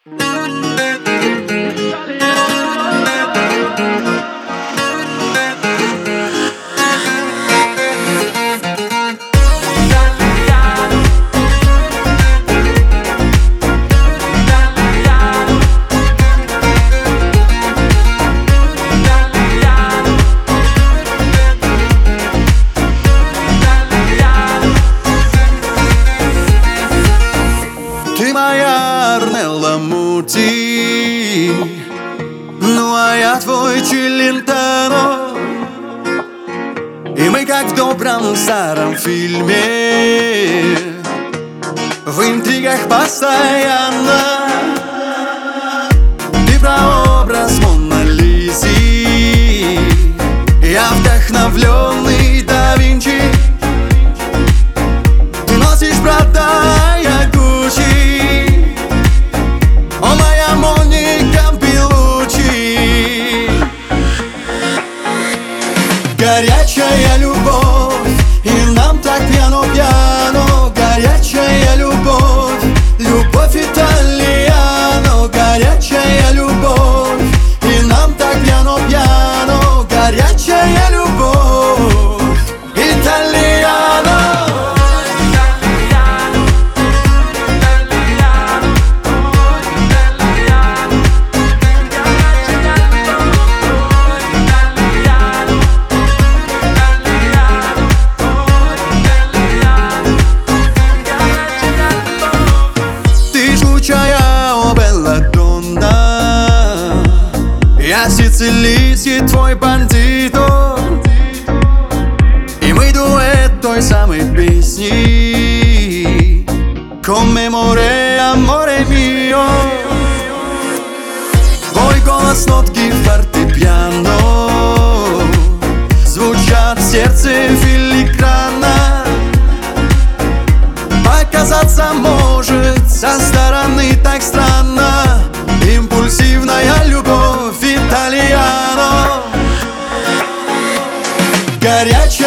Ты моя Орнелла Мути, ну а я твой Челентано. И мы как в добром старом фильме, в интригах постоянно. Ты прообраз Мона Лизы, я вдохновленный да Винчи. Ты носишь Прада, я Гуччи, о моя Моника Белуччи. Горячая любовь, и нам так пьяно-пьяно. Горячая любовь, любовь итальяно. Горячая любовь, и нам так пьяно-пьяно. Горячая любовь, итальяно. О, белла донна, я сицилийский твой бандито, и мы дуэт той самой песни Come more, amore mio. Твой голос, нотки фортепиано звучат в сердце филигранно. Показаться может со стороны так странно, импульсивная любовь итальяно. Горячая